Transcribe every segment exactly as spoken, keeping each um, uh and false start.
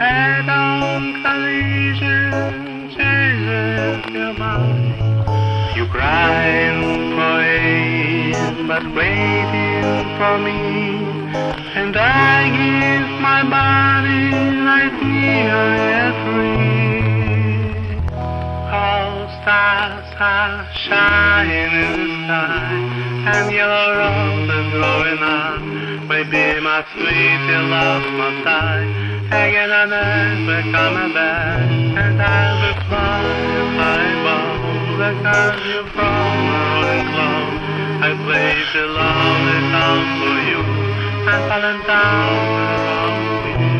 head-on collision changes your mind. You crying for aid, but waiting for me. And I give my body like neon and free. All stars are shining in the sky, and yellow roses growing up. Maybe my sweet love must die. Again I never come back, and I will fly high above the country from a rolling cloud. I played the lonely song for you, and falling down around you.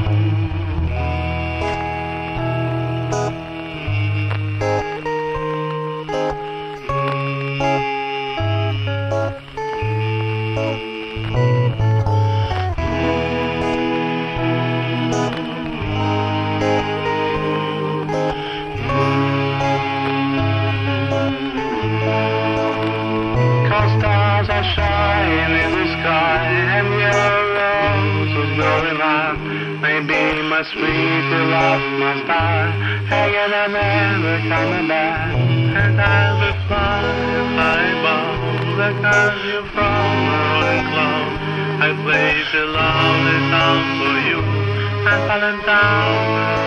Stars are shining in the sky, and your roses growing up. Maybe my sweet love must die. Again I never coming back, and I will fly high above the country from a rolling cloud. I played the lonely song for you, and falling down.